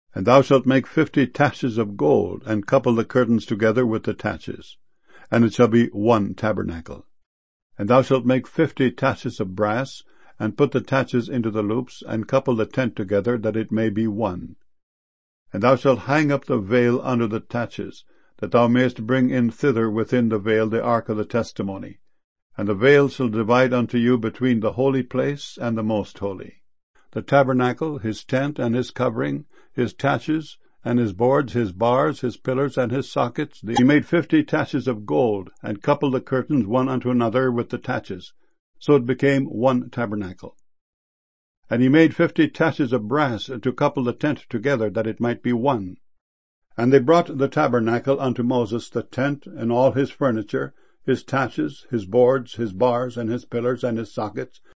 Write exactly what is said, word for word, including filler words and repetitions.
And thou shalt make fifty taches of gold, and couple the curtains together with the taches, and it shall be one tabernacle. And thou shalt make fifty taches of brass, and put the taches into the loops, and couple the tent together, that it may be one. And thou shalt hang up the veil under the taches, that thou mayest bring in thither within the veil the ark of the testimony. And the veil shall divide unto you between the holy place and the most holy. The tabernacle, his tent and his covering, his taches, and his boards, his bars, his pillars, and his sockets. He made fifty taches of gold, and coupled the curtains one unto another with the taches. So it became one tabernacle. And he made fifty taches of brass to couple the tent together, that it might be one. And they brought the tabernacle unto Moses, the tent, and all his furniture, his taches, his boards, his bars, and his pillars, and his sockets,